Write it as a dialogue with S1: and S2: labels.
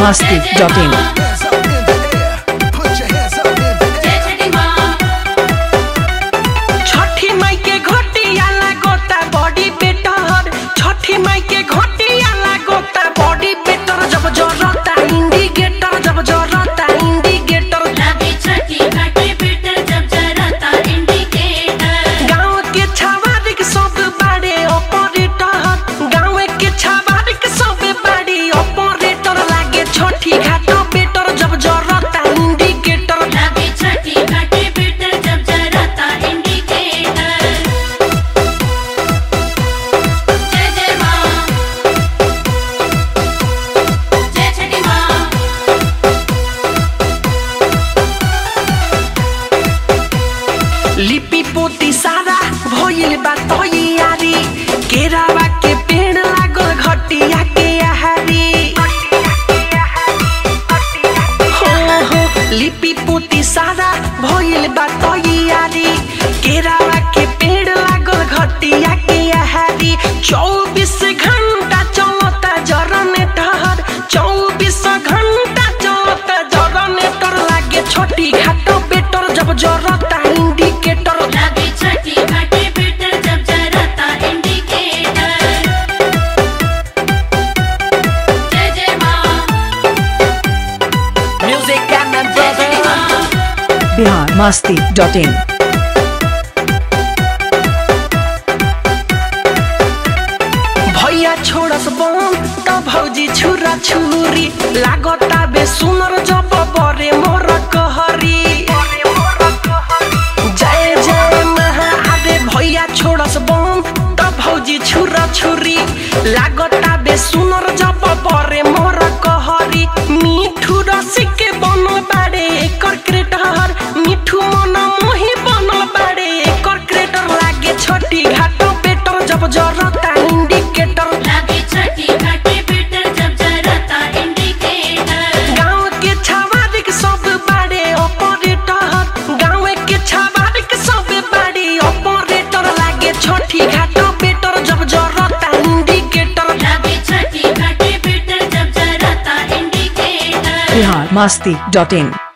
S1: biharmasti.in
S2: लिपि पोती सारा भइल बा तैयारी केरावा के पेड़ लागल घटिया के आहारी हो लिपि पोती सारा भइल बा तैयारी केरावा के पेड़ लागल घटिया के आहारी 24 घंटा चलता जनरेटर 24 घंटा चलता जनरेटर लागे छोटी घाटो बेटर जब जरता
S1: biharmasti.in
S2: भैया छोड़स बम त भौजी छुरा छुरी लागता बे सुनर जब बरे मोर कहरी जय जय महादेव भैया छोड़स बम त भौजी छुरा छुरी लागता बे सुनर जब बरे मोर कहरी मिठू रसी के बनल बाड़े एकर क्रेटर मिठू मन मोही बनल बाड़े एकर क्रेटर लागे छोटी घाट बेटर जब जरता इंडिकेटर
S3: लागे छोटी घाट बेटर जब जरता इंडिकेटर
S2: गांव के छावारिक सब बाड़े ऑपरेटर गांव के छावारिक सब बाड़े ऑपरेटर लागे छोटी घाट बेटर जब जरता इंडिकेटर
S3: लागे छोटी घाट बेटर जब जरता इंडिकेटर
S1: biharmasti.in